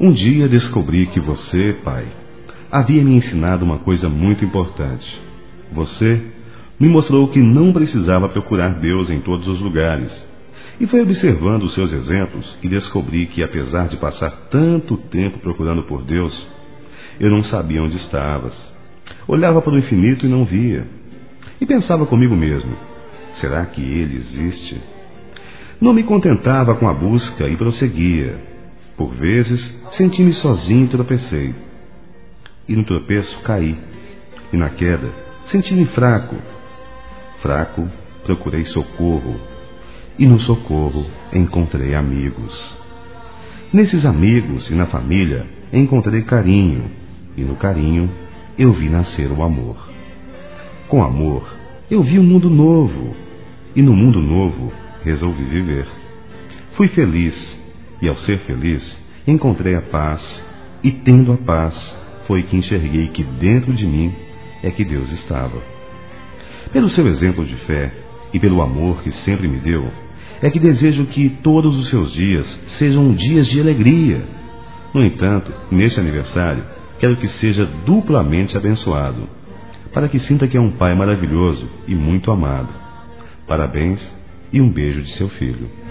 Um dia descobri que você, pai, havia me ensinado uma coisa muito importante. Você me mostrou que não precisava procurar Deus em todos os lugares. E foi observando os seus exemplos e descobri que, apesar de passar tanto tempo procurando por Deus, eu não sabia onde estavas. Olhava para o infinito e não via. E pensava comigo mesmo, será que Ele existe? Não me contentava com a busca e prosseguia. Por vezes, senti-me sozinho e tropecei. E no tropeço caí. E na queda, senti-me fraco. Fraco, procurei socorro. E no socorro, encontrei amigos. Nesses amigos e na família, encontrei carinho. E no carinho, eu vi nascer o amor. Com amor, eu vi um mundo novo. E no mundo novo, resolvi viver. Fui feliz. E ao ser feliz, encontrei a paz. E tendo a paz, foi que enxerguei que dentro de mim é que Deus estava. Pelo seu exemplo de fé e pelo amor que sempre me deu, é que desejo que todos os seus dias sejam dias de alegria. No entanto, neste aniversário, quero que seja duplamente abençoado, para que sinta que é um pai maravilhoso e muito amado. Parabéns e um beijo de seu filho.